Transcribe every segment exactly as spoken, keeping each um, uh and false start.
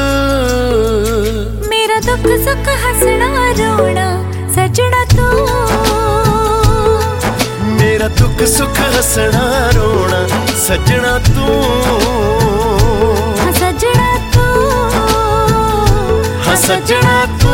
मेरा दुख सुख हंसना रोना सजना तू, मेरा दुख सुख हंसना रोना सजना तू, हाँ सजना तू, हाँ सजना तू।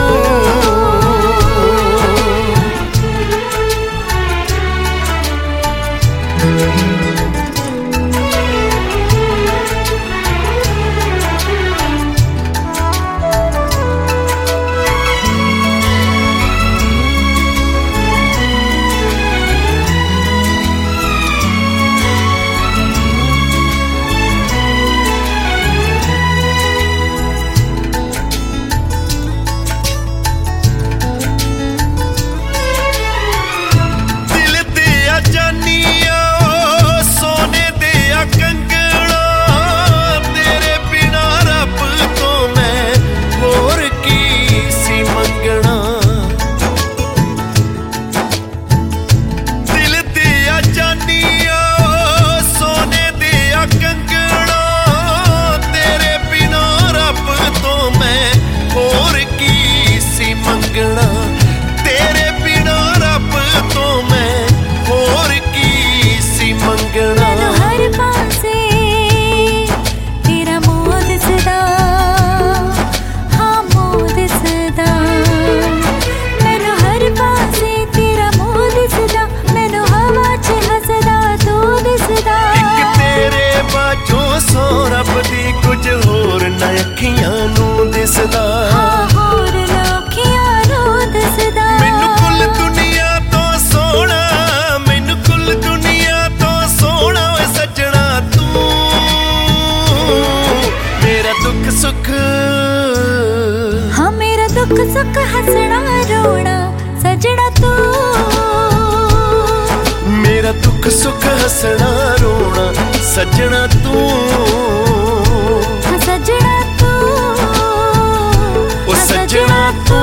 तेरे बिना रब तो मैं होर की सी मंगना। मैनू हर पासे तेरा मोह दिसदा, हाँ मोह दिसदा। मैनू हर पासे तेरा मोह दिसदा, मैनू हवा च हसदा तू दिसदा। इक तेरे बाझों सौ रब दी कुछ होर ना अखियां नू दिसदा। मैनू कुल दुनिया तो सोना, मैनू कुल दुनिया तो सोना सजना तू। मेरा दुख सुख, हाँ मेरा दुख सुख हंसना रोना सजना तू, मेरा दुख सुख हंसना रोना सजना तू, हाँ सजना तू, ओ सजना तू।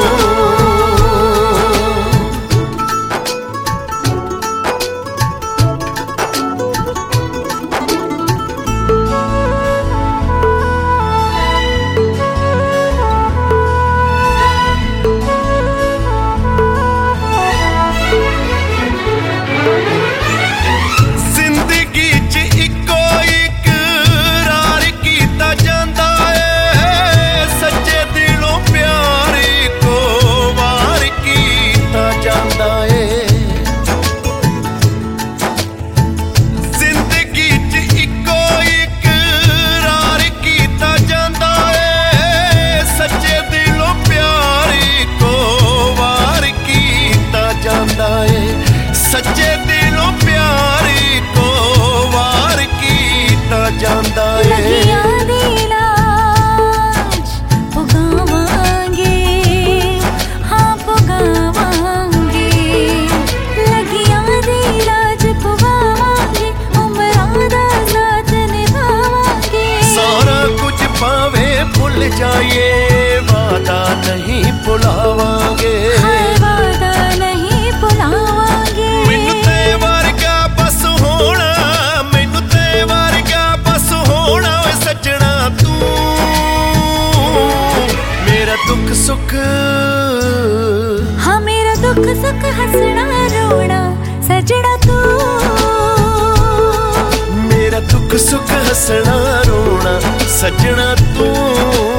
सच्चे दिलों प्यारी को वार कीता जांदा है। लगियां दी लाज पुगावांगे, हाँ पुगावांगे। लगियां दी लाज पुगावांगे, उम्रां दा साथ निभावांगे। सारा कुछ पावे भुल जाइए, वादा नहीं भुलावांगे। वादा नहीं भुलावांगे। मैनू ते वर्गा बस होना, मैनू ते वर्गा बस होना सजना तू। मेरा दुख सुख, हाँ मेरा दुख सुख हंसना रोना सजना तू, मेरा दुख सुख हंसना रोना सजना तू,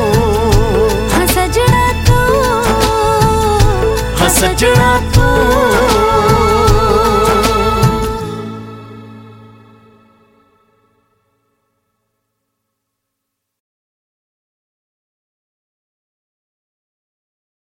हाँ सजना तू, हाँ सजना तू।